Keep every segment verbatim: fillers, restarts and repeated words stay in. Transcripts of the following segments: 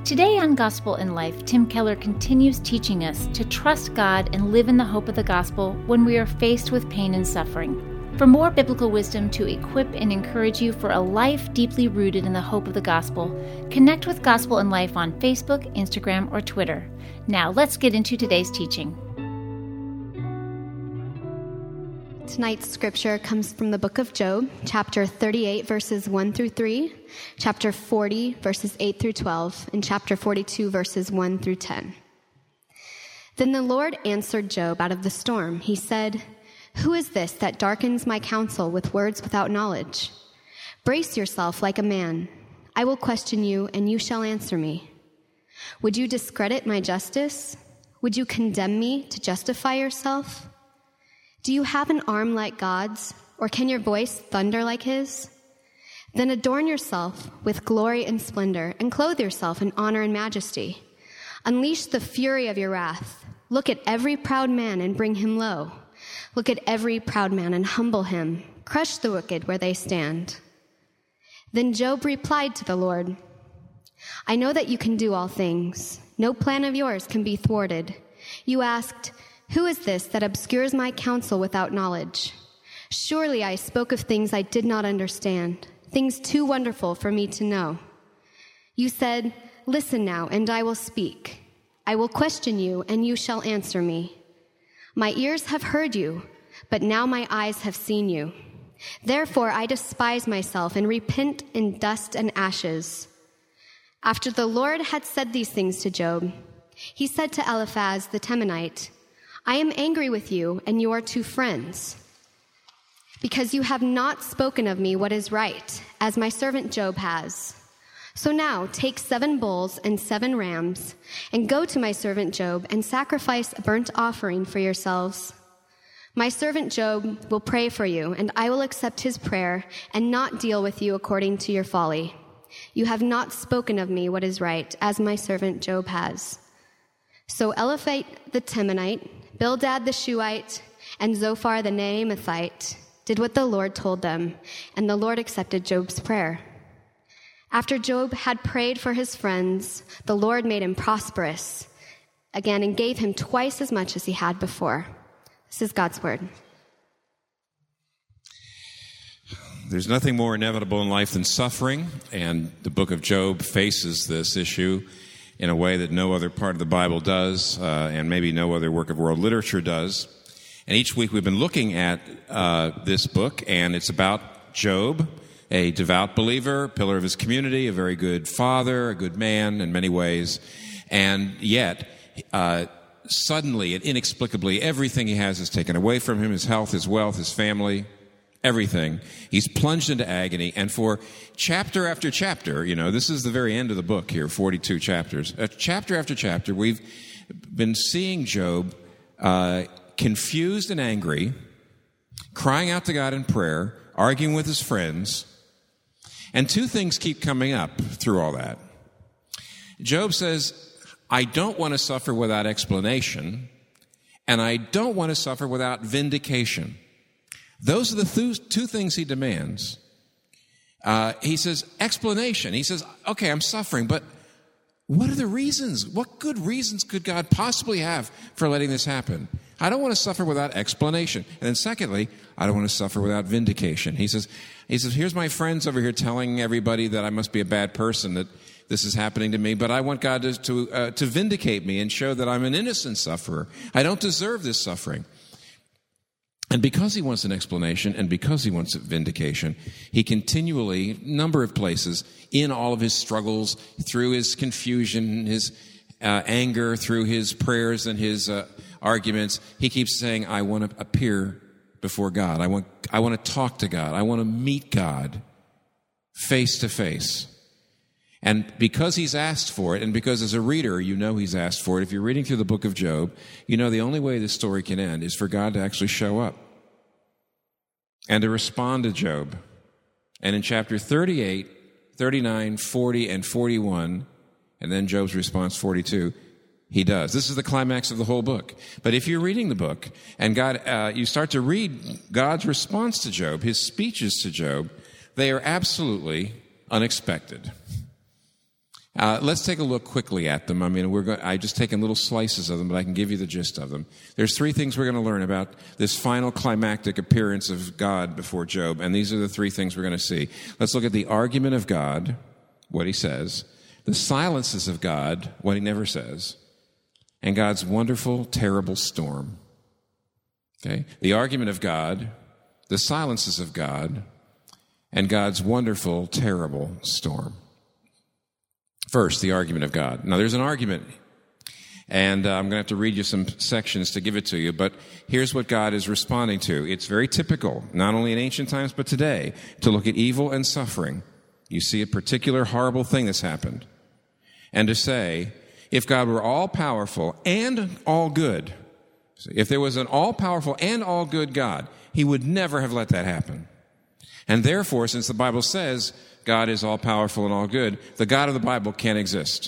Today on Gospel in Life, Tim Keller continues teaching us to trust God and live in the hope of the gospel when we are faced with pain and suffering. For more biblical wisdom to equip and encourage you for a life deeply rooted in the hope of the gospel, connect with Gospel in Life on Facebook, Instagram, or Twitter. Now let's get into today's teaching. Tonight's scripture comes from the book of Job, chapter thirty-eight, verses one through three, chapter forty, verses eight through twelve, and chapter forty-two, verses one through ten. Then the Lord answered Job out of the storm. He said, "Who is this that darkens my counsel with words without knowledge? Brace yourself like a man. I will question you, and you shall answer me. Would you discredit my justice? Would you condemn me to justify yourself? Do you have an arm like God's, or can your voice thunder like his? Then adorn yourself with glory and splendor, and clothe yourself in honor and majesty. Unleash the fury of your wrath. Look at every proud man and bring him low. Look at every proud man and humble him. Crush the wicked where they stand." Then Job replied to the Lord, "I know that you can do all things. No plan of yours can be thwarted. You asked, 'Who is this that obscures my counsel without knowledge?' Surely I spoke of things I did not understand, things too wonderful for me to know. You said, 'Listen now, and I will speak. I will question you, and you shall answer me.' My ears have heard you, but now my eyes have seen you. Therefore I despise myself and repent in dust and ashes." After the Lord had said these things to Job, he said to Eliphaz the Temanite, "I am angry with you and your two friends, because you have not spoken of me what is right, as my servant Job has. So now take seven bulls and seven rams, and go to my servant Job and sacrifice a burnt offering for yourselves. My servant Job will pray for you, and I will accept his prayer and not deal with you according to your folly. You have not spoken of me what is right, as my servant Job has." So Eliphaz the Temanite, Bildad the Shuhite, and Zophar the Naamathite did what the Lord told them, and the Lord accepted Job's prayer. After Job had prayed for his friends, the Lord made him prosperous again and gave him twice as much as he had before. This is God's word. There's nothing more inevitable in life than suffering, and the book of Job faces this issue in a way that no other part of the Bible does, uh, and maybe no other work of world literature does. And each week we've been looking at uh, this book, and it's about Job, a devout believer, pillar of his community, a very good father, a good man in many ways, and yet uh, suddenly and inexplicably everything he has is taken away from him, his health, his wealth, his family, everything. He's plunged into agony, and for chapter after chapter, you know, this is the very end of the book here, forty-two chapters. Uh, chapter after chapter, we've been seeing Job uh, confused and angry, crying out to God in prayer, arguing with his friends, and two things keep coming up through all that. Job says, "I don't want to suffer without explanation, and I don't want to suffer without vindication." Those are the th- two things he demands. Uh, he says, explanation. He says, okay, I'm suffering, but what are the reasons? What good reasons could God possibly have for letting this happen? I don't want to suffer without explanation. And then secondly, I don't want to suffer without vindication. He says, he says, here's my friends over here telling everybody that I must be a bad person, that this is happening to me, but I want God to, to, uh, to vindicate me and show that I'm an innocent sufferer. I don't deserve this suffering. And because he wants an explanation and because he wants a vindication, he continually, number of places, in all of his struggles, through his confusion, his uh, anger, through his prayers and his uh, arguments, he keeps saying, I want to appear before God. I want, I want to talk to God. I want to meet God face to face. And because he's asked for it, and because as a reader, you know he's asked for it, if you're reading through the book of Job, you know the only way this story can end is for God to actually show up and to respond to Job. And in chapter thirty-eight, thirty-nine, forty, and forty-one, and then Job's response forty-two, he does. This is the climax of the whole book. But if you're reading the book and God, uh, you start to read God's response to Job, his speeches to Job, they are absolutely unexpected. Uh, let's take a look quickly at them. I mean, we're going, I just taken little slices of them, but I can give you the gist of them. There's three things we're going to learn about this final climactic appearance of God before Job, and these are the three things we're going to see. Let's look at the argument of God, what he says, the silences of God, what he never says, and God's wonderful, terrible storm. Okay? The argument of God, the silences of God, and God's wonderful, terrible storm. First, the argument of God. Now, there's an argument, and uh, I'm going to have to read you some sections to give it to you, but here's what God is responding to. It's very typical, not only in ancient times, but today, to look at evil and suffering. You see a particular horrible thing that's happened, and to say, if God were all-powerful and all-good, if there was an all-powerful and all-good God, he would never have let that happen. And therefore, since the Bible says God is all-powerful and all-good, the God of the Bible can't exist.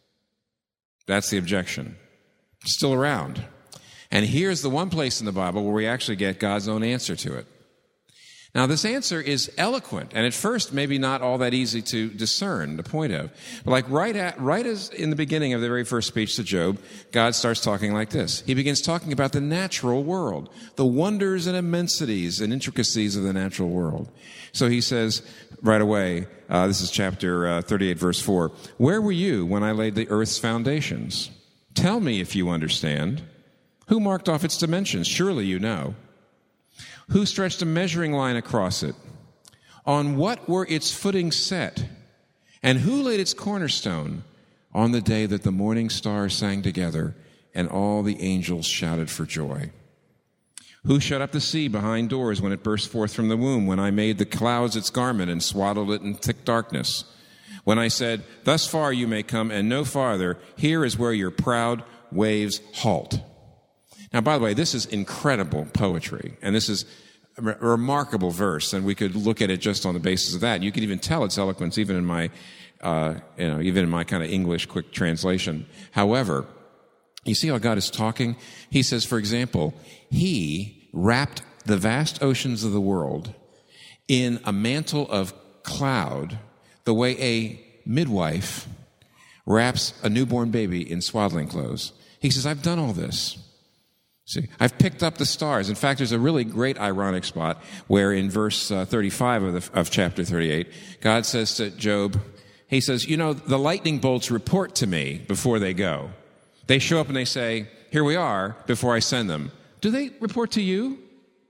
That's the objection. It's still around. And here's the one place in the Bible where we actually get God's own answer to it. Now, this answer is eloquent, and at first maybe not all that easy to discern the point of. But like right at, right as in the beginning of the very first speech to Job, God starts talking like this. He begins talking about the natural world, the wonders and immensities and intricacies of the natural world. So he says right away, uh, this is chapter uh, thirty-eight, verse four, "Where were you when I laid the earth's foundations? Tell me if you understand. Who marked off its dimensions? Surely you know. Who stretched a measuring line across it? On what were its footings set? And who laid its cornerstone? On the day that the morning stars sang together and all the angels shouted for joy. Who shut up the sea behind doors when it burst forth from the womb, when I made the clouds its garment and swaddled it in thick darkness? When I said, thus far you may come and no farther, here is where your proud waves halt." Now, by the way, this is incredible poetry, and this is a re- remarkable verse, and we could look at it just on the basis of that. And you could even tell its eloquence, even in my, uh, you know, even in my kind of English quick translation. However, you see how God is talking? He says, for example, He wrapped the vast oceans of the world in a mantle of cloud, the way a midwife wraps a newborn baby in swaddling clothes. He says, I've done all this. See, I've picked up the stars. In fact, there's a really great ironic spot where in verse uh, thirty-five of, the, of chapter thirty-eight, God says to Job, he says, you know, the lightning bolts report to me before they go. They show up and they say, here we are, before I send them. Do they report to you?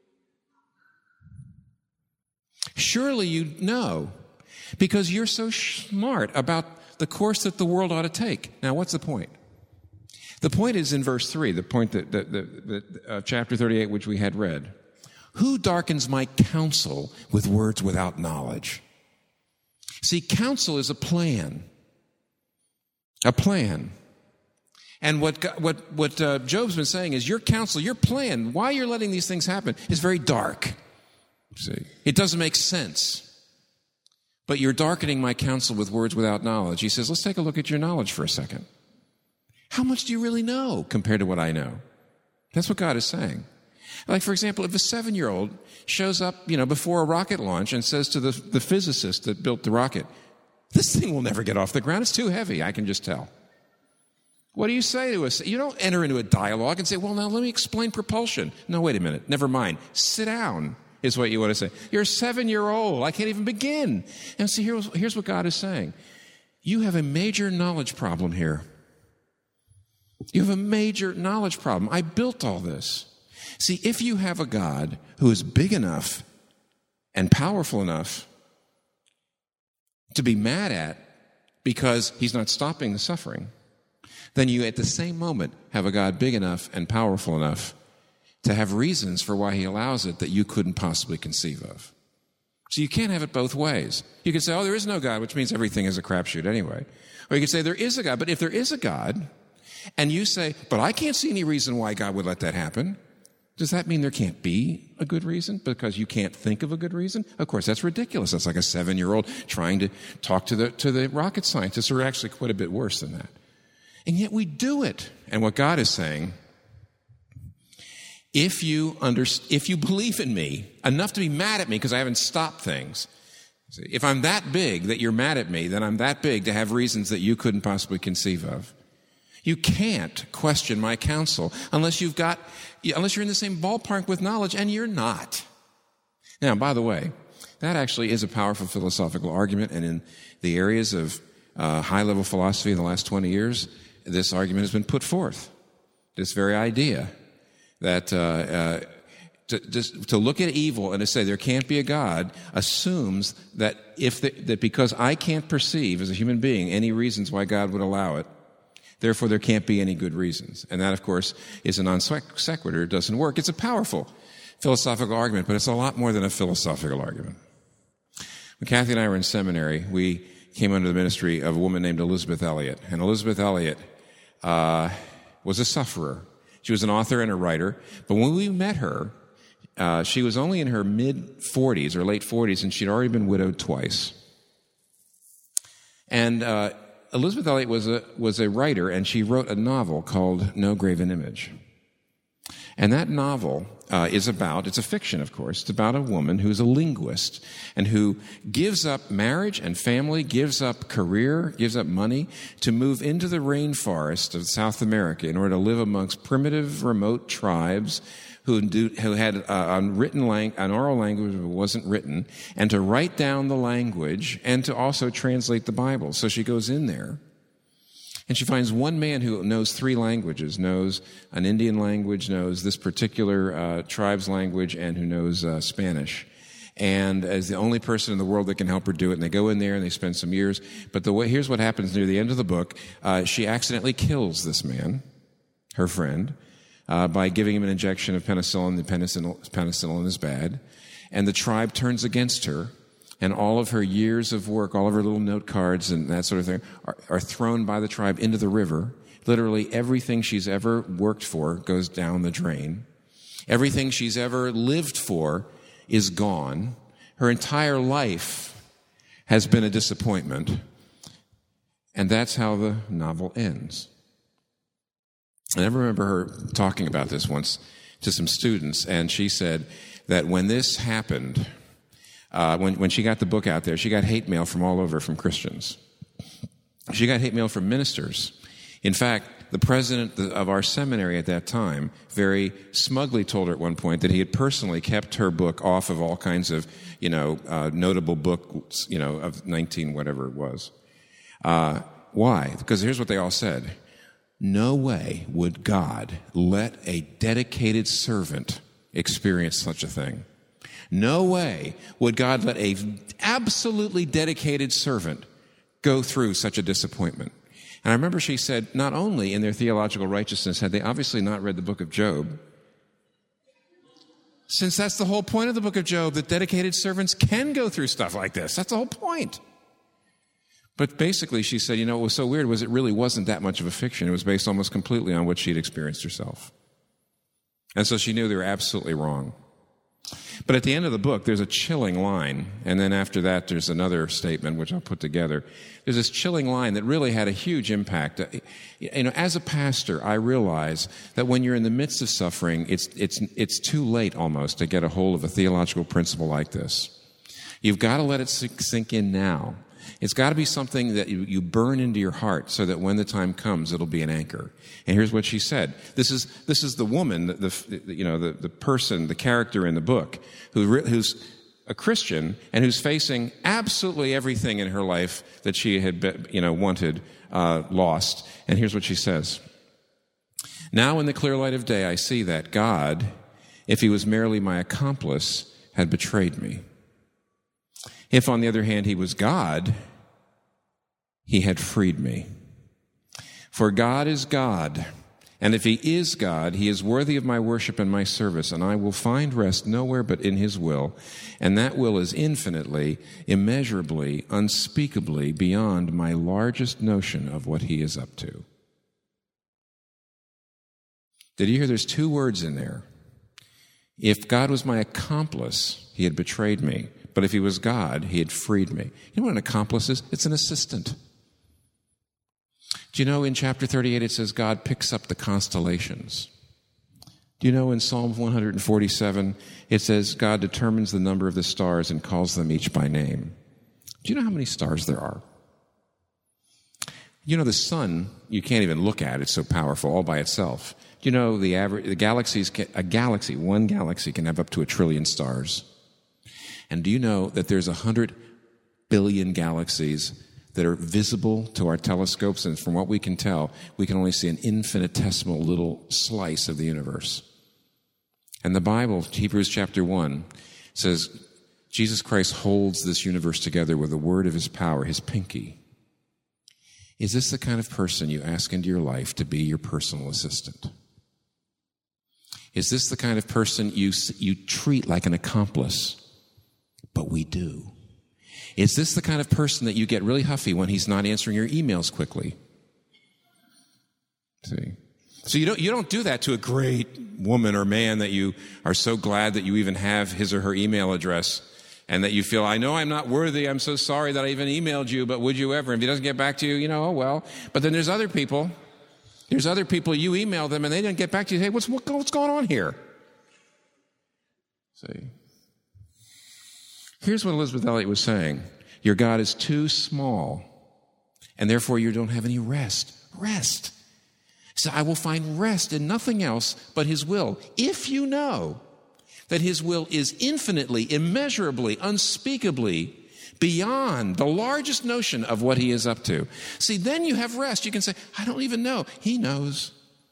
Surely you know, because you're so smart about the course that the world ought to take. Now, what's the point? The point is in verse three, the point that, that, that, that uh, chapter thirty-eight, which we had read. Who darkens my counsel with words without knowledge? See, counsel is a plan. A plan. And what what what uh, Job's been saying is your counsel, your plan, why you're letting these things happen is very dark. See, it doesn't make sense. But you're darkening my counsel with words without knowledge. He says, let's take a look at your knowledge for a second. How much do you really know compared to what I know? That's what God is saying. Like, for example, if a seven-year-old shows up, you know, before a rocket launch and says to the, the physicist that built the rocket, this thing will never get off the ground. It's too heavy. I can just tell. What do you say to us? You don't enter into a dialogue and say, well, now let me explain propulsion. No, wait a minute. Never mind. Sit down is what you want to say. You're a seven-year-old. I can't even begin. And see, here's, here's what God is saying. You have a major knowledge problem here. You have a major knowledge problem. I built all this. See, if you have a God who is big enough and powerful enough to be mad at because he's not stopping the suffering, then you at the same moment have a God big enough and powerful enough to have reasons for why he allows it that you couldn't possibly conceive of. So you can't have it both ways. You can say, oh, there is no God, which means everything is a crapshoot anyway. Or you can say, there is a God, but if there is a God, and you say, but I can't see any reason why God would let that happen, does that mean there can't be a good reason because you can't think of a good reason? Of course, that's ridiculous. That's like a seven-year-old trying to talk to the, to the rocket scientists who are actually quite a bit worse than that. And yet we do it. And what God is saying, if you under, if you believe in me enough to be mad at me because I haven't stopped things, See, if I'm that big that you're mad at me, then I'm that big to have reasons that you couldn't possibly conceive of. You can't question my counsel unless you've got, unless you're in the same ballpark with knowledge, and you're not. Now, by the way, that actually is a powerful philosophical argument, and in the areas of uh, high-level philosophy in the last twenty years, this argument has been put forth. This very idea that uh, uh, to, just, to look at evil and to say there can't be a God assumes that if the, that because I can't perceive as a human being any reasons why God would allow it, therefore there can't be any good reasons. And that, of course, is a non sequitur. It doesn't work. It's a powerful philosophical argument, but it's a lot more than a philosophical argument. When Kathy and I were in seminary, we came under the ministry of a woman named Elisabeth Elliot. And Elisabeth Elliot uh, was a sufferer. She was an author and a writer. But when we met her, uh, she was only in her mid-forties or late forties, and she'd already been widowed twice. And uh, Elisabeth Elliot was a, was a writer, and she wrote a novel called No Graven Image. And that novel uh, is about, it's a fiction, of course, it's about a woman who's a linguist and who gives up marriage and family, gives up career, gives up money to move into the rainforest of South America in order to live amongst primitive, remote tribes who, do, who had uh, unwritten lang- an oral language that wasn't written, and to write down the language and to also translate the Bible. So she goes in there. And she finds one man who knows three languages, knows an Indian language, knows this particular uh, tribe's language, and who knows uh, Spanish. And as the only person in the world that can help her do it, and they go in there and they spend some years. But the way, here's what happens near the end of the book. Uh, she accidentally kills this man, her friend, uh, by giving him an injection of penicillin. The penicillin, penicillin is bad. And the tribe turns against her. And all of her years of work, all of her little note cards and that sort of thing are, are thrown by the tribe into the river. Literally everything she's ever worked for goes down the drain. Everything she's ever lived for is gone. Her entire life has been a disappointment. And that's how the novel ends. And I remember her talking about this once to some students, and she said that when this happened, Uh, when, when she got the book out there, she got hate mail from all over from Christians. She got hate mail from ministers. In fact, the president of our seminary at that time very smugly told her at one point that he had personally kept her book off of all kinds of, you know, uh, notable books, you know, of nineteen whatever it was. Uh, why? Because here's what they all said. No way would God let a dedicated servant experience such a thing. No way would God let a absolutely dedicated servant go through such a disappointment. And I remember she said, not only in their theological righteousness had they obviously not read the book of Job, since that's the whole point of the book of Job, that dedicated servants can go through stuff like this. That's the whole point. But basically she said, you know, what was so weird was it really wasn't that much of a fiction. It was based almost completely on what she'd experienced herself. And so she knew they were absolutely wrong. But at the end of the book, there's a chilling line, and then after that, there's another statement, which I'll put together. There's this chilling line that really had a huge impact. You know, as a pastor, I realize that when you're in the midst of suffering, it's, it's, it's too late almost to get a hold of a theological principle like this. You've got to let it sink in now. It's got to be something that you, you burn into your heart so that when the time comes, it'll be an anchor. And here's what she said. This is this is the woman, the, the you know the, the person, the character in the book, who who's a Christian and who's facing absolutely everything in her life that she had been, you know wanted uh, lost. And here's what she says. Now in the clear light of day, I see that God, if he was merely my accomplice, had betrayed me. If, on the other hand, he was God, he had freed me. For God is God, and if he is God, he is worthy of my worship and my service, and I will find rest nowhere but in his will, and that will is infinitely, immeasurably, unspeakably beyond my largest notion of what he is up to. Did you hear there's two words in there? If God was my accomplice, he had betrayed me. But if he was God, he had freed me. You know what an accomplice is? It's an assistant. Do you know in chapter thirty-eight it says God picks up the constellations? Do you know in Psalm one forty-seven it says God determines the number of the stars and calls them each by name? Do you know how many stars there are? You know, the sun, you can't even look at. It's so powerful all by itself. Do you know the average, the galaxies, can, a galaxy, one galaxy can have up to a trillion stars. And do you know that there's a hundred billion galaxies that are visible to our telescopes, and from what we can tell, we can only see an infinitesimal little slice of the universe. And the Bible, Hebrews chapter one, says Jesus Christ holds this universe together with the word of his power, his pinky. Is this the kind of person you ask into your life to be your personal assistant? Is this the kind of person you, you treat like an accomplice? But we do. Is this the kind of person that you get really huffy when he's not answering your emails quickly? See? So you don't, you don't do that to a great woman or man that you are so glad that you even have his or her email address, and that you feel, I know I'm not worthy, I'm so sorry that I even emailed you, but would you ever? If he doesn't get back to you, you know, oh well. But then there's other people, there's other people, you email them and they didn't get back to you. Hey, what's, what, what's going on here? See? Here's what Elizabeth Elliot was saying. Your God is too small, and therefore you don't have any rest. Rest. So I will find rest in nothing else but his will. If you know that his will is infinitely, immeasurably, unspeakably beyond the largest notion of what he is up to. See, then you have rest. You can say, I don't even know. He knows.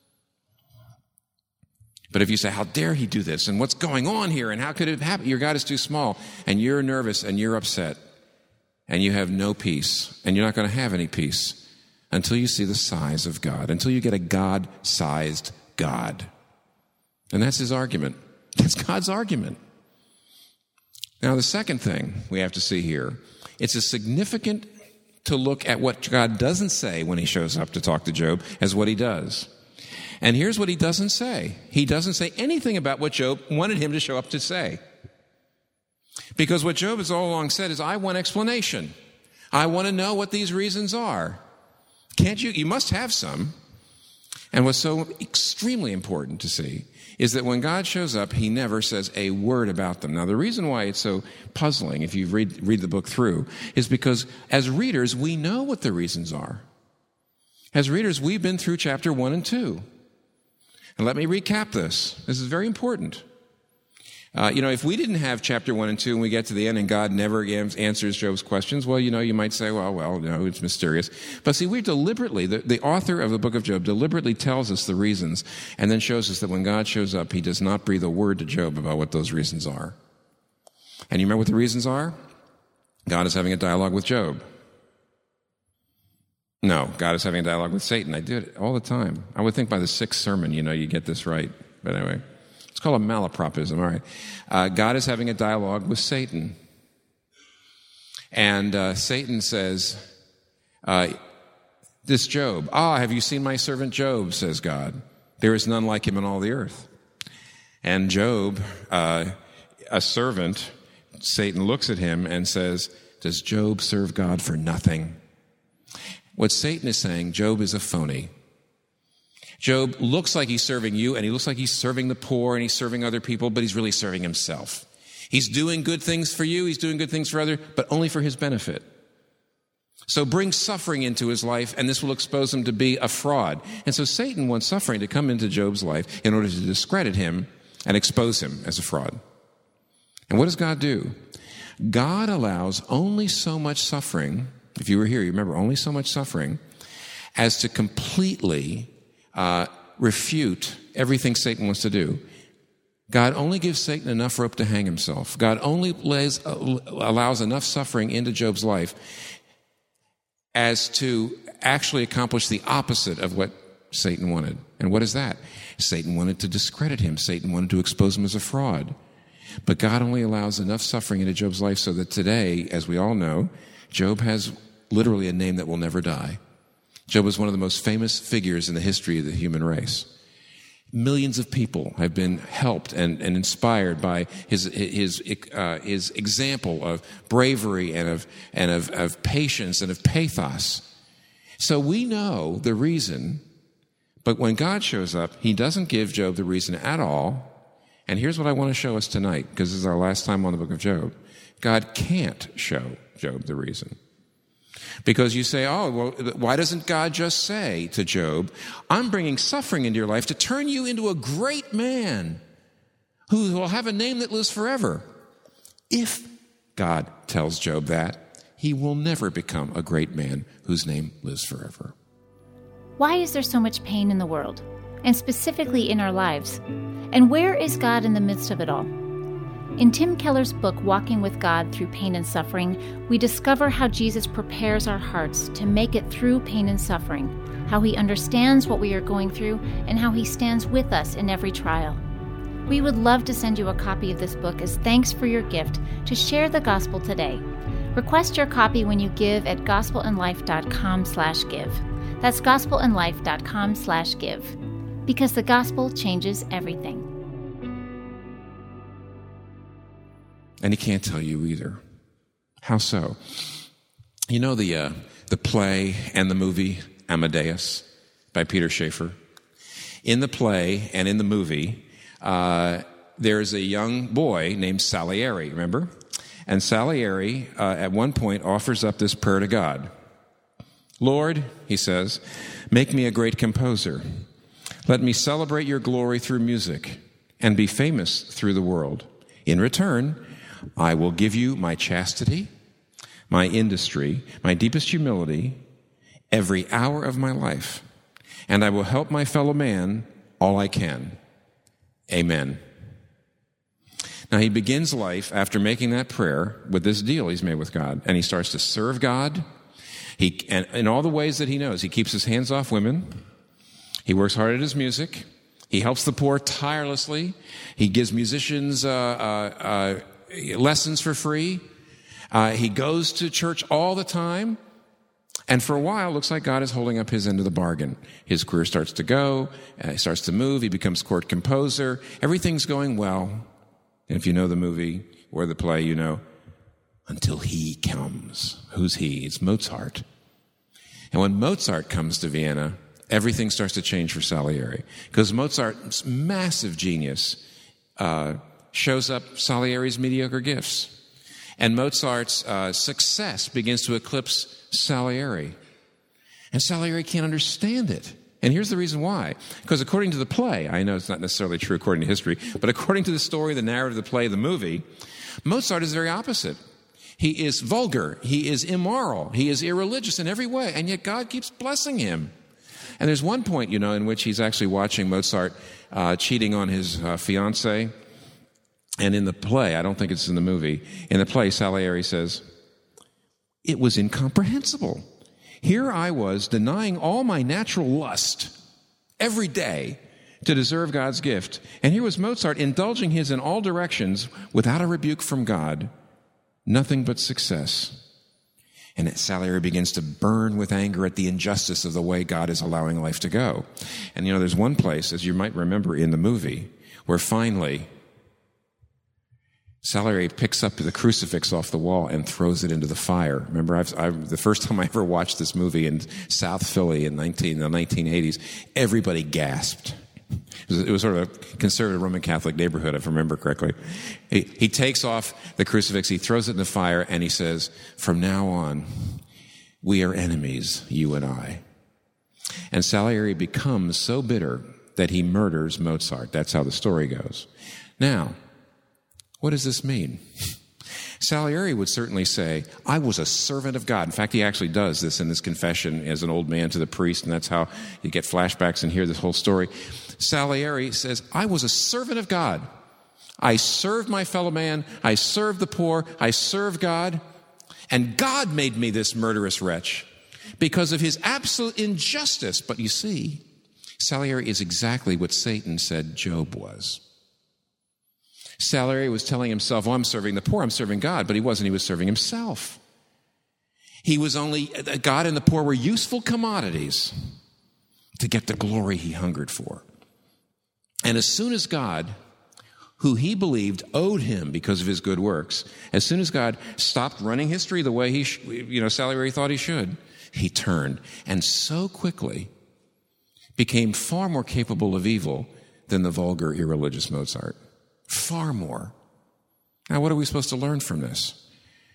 But if you say, how dare he do this? And what's going on here? And how could it happen? Your God is too small. And you're nervous and you're upset. And you have no peace. And you're not going to have any peace until you see the size of God. Until you get a God-sized God. And that's his argument. That's God's argument. Now, the second thing we have to see here, it's as significant to look at what God doesn't say when he shows up to talk to Job as what he does. And here's what he doesn't say. He doesn't say anything about what Job wanted him to show up to say. Because what Job has all along said is, I want explanation. I want to know what these reasons are. Can't you? You must have some. And what's so extremely important to see is that when God shows up, he never says a word about them. Now, the reason why it's so puzzling, if you read, read the book through, is because as readers, we know what the reasons are. As readers, we've been through chapter one and two. And let me recap this. This is very important. Uh, you know, if we didn't have chapter one and two and we get to the end and God never answers Job's questions, well, you know, you might say, well, well, no, it's mysterious. But see, we deliberately, the, the author of the book of Job deliberately tells us the reasons and then shows us that when God shows up, he does not breathe a word to Job about what those reasons are. And you remember what the reasons are? God is having a dialogue with Job. No, God is having a dialogue with Satan. I do it all the time. I would think by the sixth sermon, you know, you get this right. But anyway. It's called a malapropism, all right. Uh, God is having a dialogue with Satan. And uh, Satan says, uh, this Job, ah, have you seen my servant Job, says God. There is none like him in all the earth. And Job, uh, a servant, Satan looks at him and says, does Job serve God for nothing? What Satan is saying, Job is a phony. Job looks like he's serving you, and he looks like he's serving the poor, and he's serving other people, but he's really serving himself. He's doing good things for you, he's doing good things for others, but only for his benefit. So bring suffering into his life, and this will expose him to be a fraud. And so Satan wants suffering to come into Job's life in order to discredit him and expose him as a fraud. And what does God do? God allows only so much suffering, if you were here, you remember, only so much suffering, as to completely Uh, refute everything Satan wants to do. God only gives Satan enough rope to hang himself. God only lays, uh, allows enough suffering into Job's life as to actually accomplish the opposite of what Satan wanted. And what is that? Satan wanted to discredit him. Satan wanted to expose him as a fraud. But God only allows enough suffering into Job's life so that today, as we all know, Job has literally a name that will never die. Job was one of the most famous figures in the history of the human race. Millions of people have been helped and, and inspired by his his uh, his example of bravery and of and of, of patience and of pathos. So we know the reason, but when God shows up, he doesn't give Job the reason at all. And here's what I want to show us tonight, because this is our last time on the book of Job. God can't show Job the reason. Because you say, oh, well, why doesn't God just say to Job, I'm bringing suffering into your life to turn you into a great man who will have a name that lives forever? If God tells Job that, he will never become a great man whose name lives forever. Why is there so much pain in the world, and specifically in our lives? And where is God in the midst of it all? In Tim Keller's book, Walking with God Through Pain and Suffering, we discover how Jesus prepares our hearts to make it through pain and suffering, how he understands what we are going through, and how he stands with us in every trial. We would love to send you a copy of this book as thanks for your gift to share the gospel today. Request your copy when you give at gospelandlife.com slash give. That's gospelandlife.com slash give. Because the gospel changes everything. And he can't tell you either. How so? You know the uh, the play and the movie Amadeus by Peter Schaeffer? In the play and in the movie, uh, there's a young boy named Salieri, remember? And Salieri, uh, at one point, offers up this prayer to God. Lord, he says, make me a great composer. Let me celebrate your glory through music and be famous through the world. In return, I will give you my chastity, my industry, my deepest humility, every hour of my life, and I will help my fellow man all I can. Amen. Now, he begins life after making that prayer with this deal he's made with God, and he starts to serve God. He, and in all the ways that he knows, he keeps his hands off women. He works hard at his music. He helps the poor tirelessly. He gives musicians uh, uh, uh, lessons for free. Uh, he goes to church all the time. And for a while, it looks like God is holding up his end of the bargain. His career starts to go. Uh, he starts to move. He becomes court composer. Everything's going well. And if you know the movie or the play, you know, until he comes. Who's he? It's Mozart. And when Mozart comes to Vienna, everything starts to change for Salieri. Because Mozart's massive genius uh, shows up Salieri's mediocre gifts. And Mozart's uh, success begins to eclipse Salieri. And Salieri can't understand it. And here's the reason why. Because according to the play, I know it's not necessarily true according to history, but according to the story, the narrative of the play, the movie, Mozart is very opposite. He is vulgar. He is immoral. He is irreligious in every way. And yet God keeps blessing him. And there's one point, you know, in which he's actually watching Mozart uh, cheating on his uh, fiancée. And in the play, I don't think it's in the movie, in the play, Salieri says, it was incomprehensible. Here I was denying all my natural lust every day to deserve God's gift. And here was Mozart indulging his in all directions without a rebuke from God. Nothing but success. And Salieri begins to burn with anger at the injustice of the way God is allowing life to go. And you know, there's one place, as you might remember in the movie, where finally Salieri picks up the crucifix off the wall and throws it into the fire. Remember, I've, I've, the first time I ever watched this movie in South Philly in nineteen, the nineteen eighties, everybody gasped. It was, it was sort of a conservative Roman Catholic neighborhood, if I remember correctly. He, he takes off the crucifix, he throws it in the fire, and he says, from now on, we are enemies, you and I. And Salieri becomes so bitter that he murders Mozart. That's how the story goes. Now, what does this mean? Salieri would certainly say, I was a servant of God. In fact, he actually does this in his confession as an old man to the priest, and that's how you get flashbacks and hear this whole story. Salieri says, I was a servant of God. I served my fellow man. I served the poor. I served God. And God made me this murderous wretch because of his absolute injustice. But you see, Salieri is exactly what Satan said Job was. Salieri was telling himself, oh, I'm serving the poor, I'm serving God, but he wasn't. He was serving himself. He was only, God and the poor were useful commodities to get the glory he hungered for. And as soon as God, who he believed owed him because of his good works, as soon as God stopped running history the way he, sh- you know, Salieri thought he should, he turned and so quickly became far more capable of evil than the vulgar, irreligious Mozart. Far more. Now, what are we supposed to learn from this?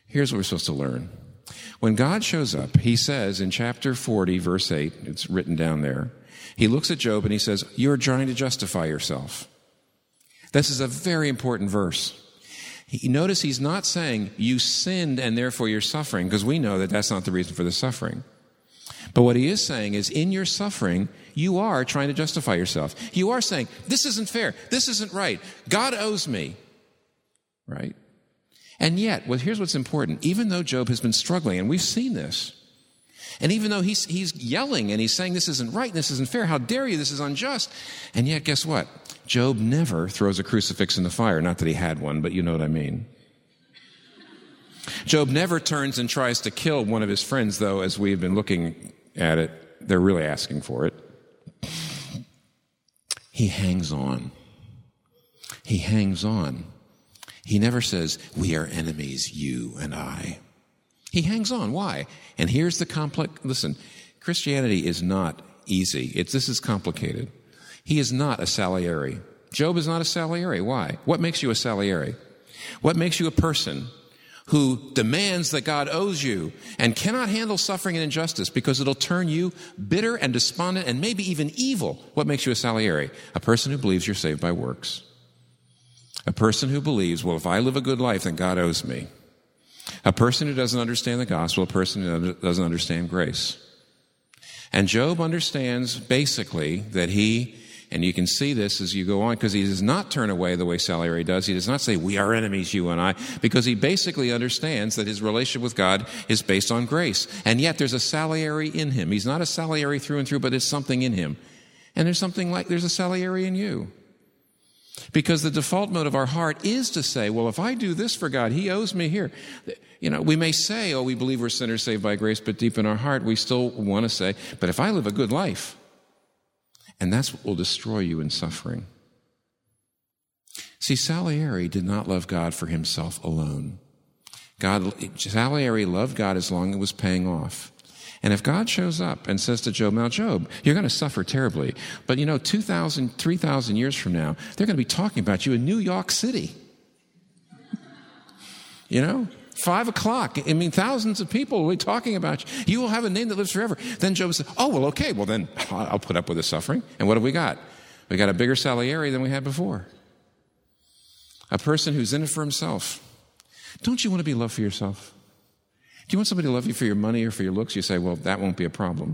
Here's what we're supposed to learn. When God shows up, he says in chapter forty, verse eight, it's written down there, he looks at Job and he says, you're trying to justify yourself. This is a very important verse. He, notice he's not saying you sinned and therefore you're suffering, because we know that that's not the reason for the suffering. But what he is saying is in your suffering, you are trying to justify yourself. You are saying, this isn't fair. This isn't right. God owes me. Right? And yet, well, here's what's important. Even though Job has been struggling, and we've seen this, and even though he's, he's yelling and he's saying this isn't right, this isn't fair, how dare you, this is unjust, and yet guess what? Job never throws a crucifix in the fire. Not that he had one, but you know what I mean. Job never turns and tries to kill one of his friends, though, as we've been looking at it, they're really asking for it. He hangs on. He hangs on. He never says, we are enemies, you and I. He hangs on. Why? And here's the complex, listen, Christianity is not easy. It's, this is complicated. He is not a Salieri. Job is not a Salieri. Why? What makes you a Salieri? What makes you a person who demands that God owes you and cannot handle suffering and injustice because it'll turn you bitter and despondent and maybe even evil? What makes you a Salieri? A person who believes you're saved by works. A person who believes, well, if I live a good life, then God owes me. A person who doesn't understand the gospel, a person who doesn't understand grace. And Job understands basically that he, and you can see this as you go on, because he does not turn away the way Salieri does. He does not say, we are enemies, you and I, because he basically understands that his relationship with God is based on grace. And yet there's a Salieri in him. He's not a Salieri through and through, but there's something in him. And there's something like, there's a Salieri in you. Because the default mode of our heart is to say, well, if I do this for God, he owes me here. You know, we may say, oh, we believe we're sinners saved by grace, but deep in our heart, we still want to say, but if I live a good life, and that's what will destroy you in suffering. See, Salieri did not love God for himself alone. God, Salieri loved God as long as it was paying off. And if God shows up and says to Job, now, Job, you're going to suffer terribly, but you know, two thousand, three thousand years from now, they're going to be talking about you in New York City. You know, five o'clock. I mean, thousands of people will be talking about you. You will have a name that lives forever. Then Job said, oh, well, okay, well, then I'll put up with the suffering. And what have we got? We got a bigger Salieri than we had before. A person who's in it for himself. Don't you want to be loved for yourself? Do you want somebody to love you for your money or for your looks? You say, well, that won't be a problem.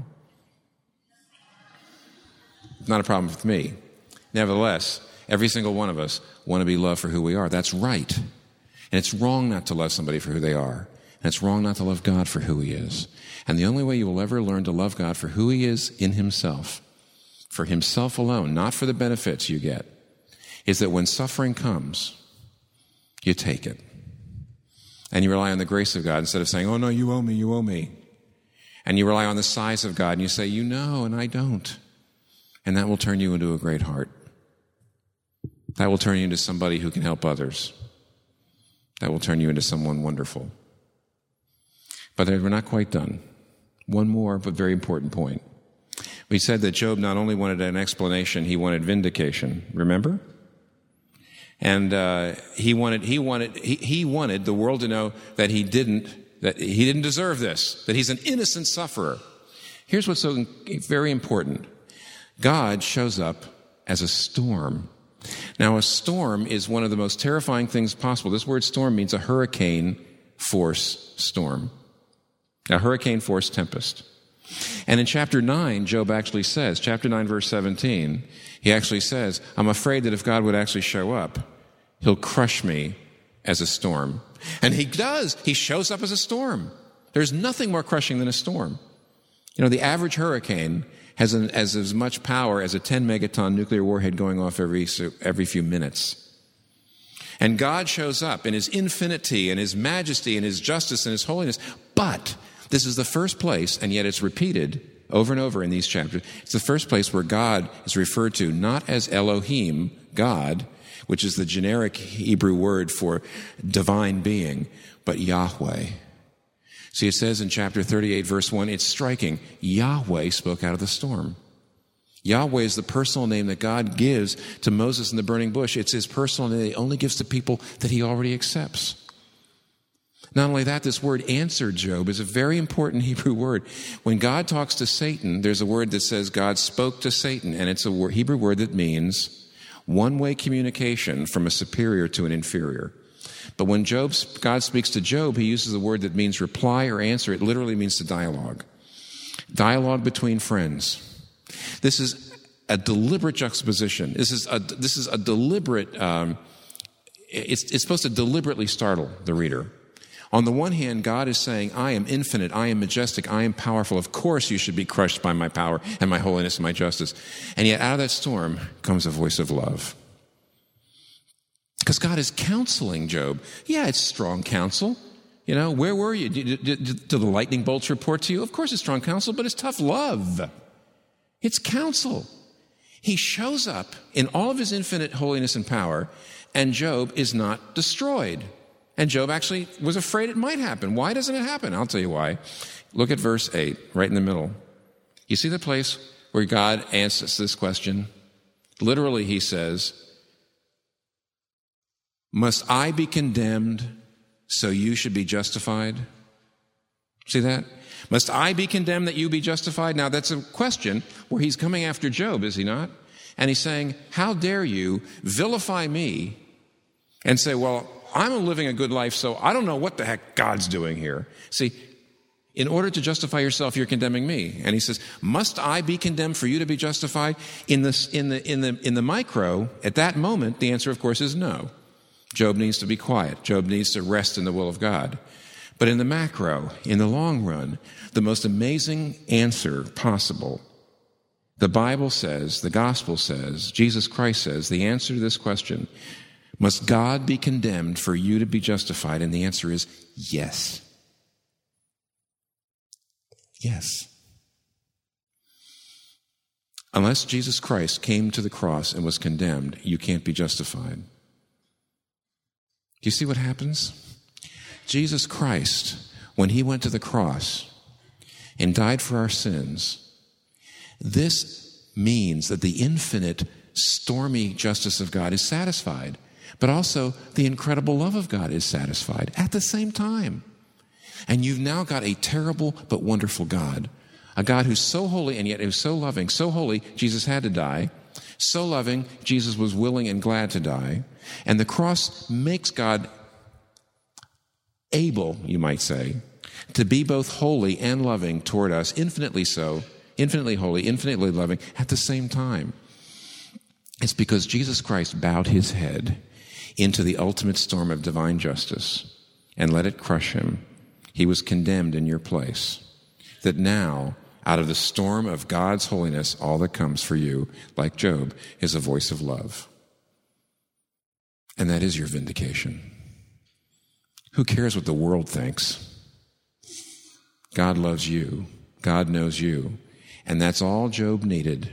Not a problem with me. Nevertheless, every single one of us want to be loved for who we are. That's right. And it's wrong not to love somebody for who they are. And it's wrong not to love God for who he is. And the only way you will ever learn to love God for who he is in himself, for himself alone, not for the benefits you get, is that when suffering comes, you take it. And you rely on the grace of God instead of saying, oh, no, you owe me, you owe me. And you rely on the size of God and you say, you know, and I don't. And that will turn you into a great heart. That will turn you into somebody who can help others. That will turn you into someone wonderful. But we're not quite done. One more, but very important point. We said that Job not only wanted an explanation, he wanted vindication. Remember? And uh, he wanted he wanted he, he wanted the world to know that he didn't that he didn't deserve this, that he's an innocent sufferer. Here's what's so very important. God shows up as a storm. Now, a storm is one of the most terrifying things possible. This word storm means a hurricane force storm, a hurricane force tempest. And in chapter nine, Job actually says, chapter nine, verse seventeen, he actually says, I'm afraid that if God would actually show up, he'll crush me as a storm. And he does. He shows up as a storm. There's nothing more crushing than a storm. You know, the average hurricane has, an, has as much power as a ten megaton nuclear warhead going off every, every few minutes. And God shows up in his infinity and his majesty and his justice and his holiness. But this is the first place, and yet it's repeated over and over in these chapters. It's the first place where God is referred to not as Elohim, God, which is the generic Hebrew word for divine being, but Yahweh. See, it says in chapter thirty-eight, verse one, it's striking. Yahweh spoke out of the storm. Yahweh is the personal name that God gives to Moses in the burning bush. It's his personal name that he only gives to people that he already accepts. Not only that, this word answered Job is a very important Hebrew word. When God talks to Satan, there's a word that says God spoke to Satan, and it's a word, Hebrew word that means one-way communication from a superior to an inferior. But when Job's, God speaks to Job, he uses a word that means reply or answer. It literally means to dialogue. Dialogue between friends. This is a deliberate juxtaposition. This is a, this is a deliberate, um, it's, it's supposed to deliberately startle the reader. On the one hand, God is saying, I am infinite, I am majestic, I am powerful. Of course you should be crushed by my power and my holiness and my justice. And yet out of that storm comes a voice of love. Because God is counseling Job. Yeah, it's strong counsel. You know, where were you? Did, did, did the lightning bolts report to you? Of course it's strong counsel, but it's tough love. It's counsel. He shows up in all of his infinite holiness and power, and Job is not destroyed. And Job actually was afraid it might happen. Why doesn't it happen? I'll tell you why. Look at verse eight, right in the middle. You see the place where God answers this question? Literally, he says, must I be condemned so you should be justified? See that? Must I be condemned that you be justified? Now, that's a question where he's coming after Job, is he not? And he's saying, how dare you vilify me and say, well, I'm living a good life, so I don't know what the heck God's doing here. See, in order to justify yourself, you're condemning me. And he says, must I be condemned for you to be justified? In the, in the, in the, in the micro, at that moment, the answer, of course, is no. Job needs to be quiet. Job needs to rest in the will of God. But in the macro, in the long run, the most amazing answer possible, the Bible says, the gospel says, Jesus Christ says, the answer to this question, must God be condemned for you to be justified? And the answer is yes. Yes. Unless Jesus Christ came to the cross and was condemned, you can't be justified. Do you see what happens? Jesus Christ, when he went to the cross and died for our sins, this means that the infinite, stormy justice of God is satisfied, but also the incredible love of God is satisfied at the same time. And you've now got a terrible but wonderful God, a God who's so holy and yet who's so loving. So holy, Jesus had to die. So loving, Jesus was willing and glad to die. And the cross makes God able, you might say, to be both holy and loving toward us, infinitely so, infinitely holy, infinitely loving at the same time. It's because Jesus Christ bowed his head into the ultimate storm of divine justice and let it crush him. He was condemned in your place. That now, out of the storm of God's holiness, all that comes for you, like Job, is a voice of love. And that is your vindication. Who cares what the world thinks? God loves you. God knows you. And that's all Job needed.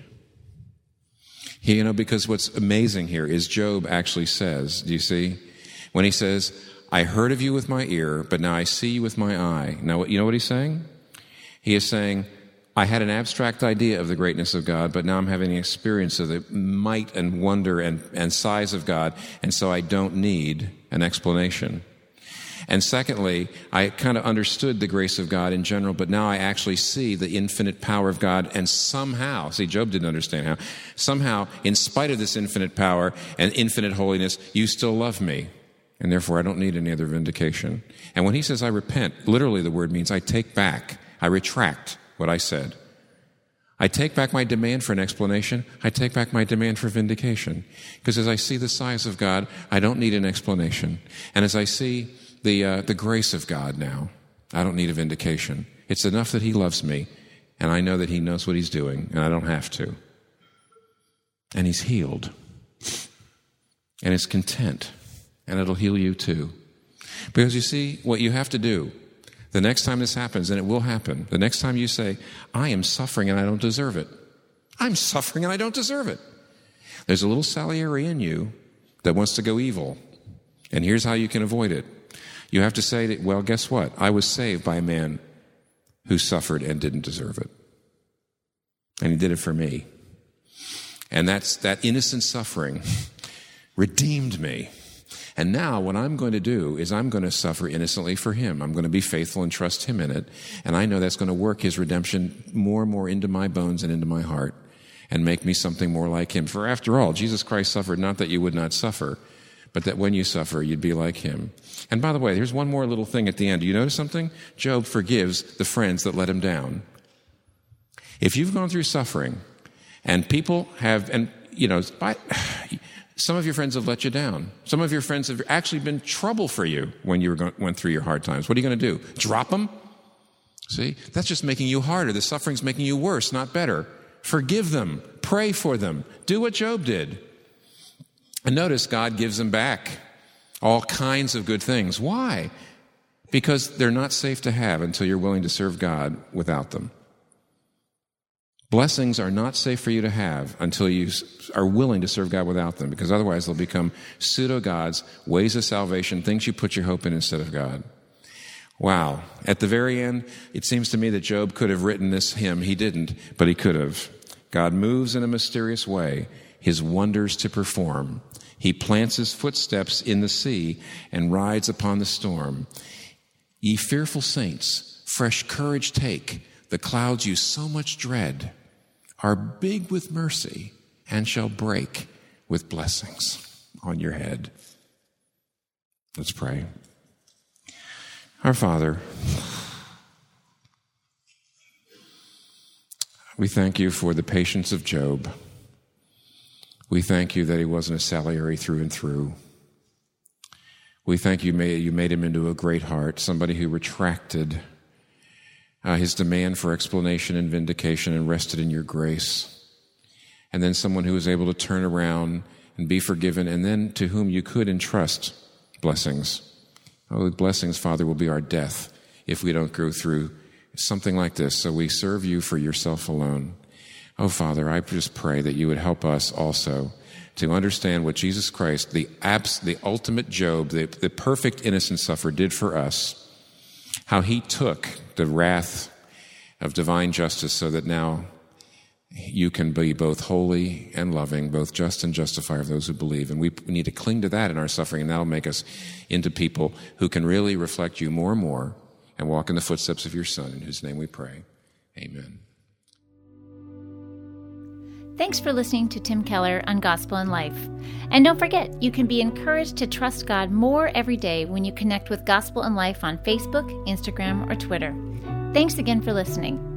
He, you know, because what's amazing here is Job actually says, do you see? When he says, I heard of you with my ear, but now I see you with my eye. Now, you know what he's saying? He is saying, I had an abstract idea of the greatness of God, but now I'm having an experience of the might and wonder and, and size of God, and so I don't need an explanation. And secondly, I kind of understood the grace of God in general, but now I actually see the infinite power of God, and somehow, see, Job didn't understand how, somehow, in spite of this infinite power and infinite holiness, you still love me, and therefore I don't need any other vindication. And when he says I repent, literally the word means I take back, I retract what I said. I take back my demand for an explanation. I take back my demand for vindication. Because as I see the size of God, I don't need an explanation. And as I see the uh, the grace of God now, I don't need a vindication. It's enough that he loves me, and I know that he knows what he's doing, and I don't have to. And he's healed. And it's content. And it'll heal you too. Because you see, what you have to do, the next time this happens, and it will happen, the next time you say, I am suffering and I don't deserve it. I'm suffering and I don't deserve it. There's a little Salieri in you that wants to go evil. And here's how you can avoid it. You have to say, that, well, guess what? I was saved by a man who suffered and didn't deserve it. And he did it for me. And that's that innocent suffering redeemed me. And now what I'm going to do is I'm going to suffer innocently for him. I'm going to be faithful and trust him in it. And I know that's going to work his redemption more and more into my bones and into my heart and make me something more like him. For after all, Jesus Christ suffered not that you would not suffer, but that when you suffer, you'd be like him. And by the way, here's one more little thing at the end. Do you notice something? Job forgives the friends that let him down. If you've gone through suffering and people have, and you know, by, some of your friends have let you down. Some of your friends have actually been trouble for you when you were going, went through your hard times. What are you going to do? Drop them? See, that's just making you harder. The suffering's making you worse, not better. Forgive them. Pray for them. Do what Job did. And notice God gives them back all kinds of good things. Why? Because they're not safe to have until you're willing to serve God without them. Blessings are not safe for you to have until you are willing to serve God without them, because otherwise they'll become pseudo-gods, ways of salvation, things you put your hope in instead of God. Wow. At the very end, it seems to me that Job could have written this hymn. He didn't, but he could have. God moves in a mysterious way, his wonders to perform. He plants his footsteps in the sea and rides upon the storm. Ye fearful saints, fresh courage take. The clouds you so much dread are big with mercy and shall break with blessings on your head. Let's pray. Our Father, we thank you for the patience of Job. We thank you that he wasn't a Salieri through and through. We thank you made, you made him into a great heart, somebody who retracted Uh, his demand for explanation and vindication and rested in your grace. And then someone who was able to turn around and be forgiven, and then to whom you could entrust blessings. Oh, blessings, Father, will be our death if we don't go through something like this. So we serve you for yourself alone. Oh, Father, I just pray that you would help us also to understand what Jesus Christ, the abs- the ultimate Job, the, the perfect innocent sufferer, did for us. How he took the wrath of divine justice so that now you can be both holy and loving, both just and justifier of those who believe. And we need to cling to that in our suffering, and that'll make us into people who can really reflect you more and more and walk in the footsteps of your Son, in whose name we pray. Amen. Thanks for listening to Tim Keller on Gospel in Life. And don't forget, you can be encouraged to trust God more every day when you connect with Gospel in Life on Facebook, Instagram, or Twitter. Thanks again for listening.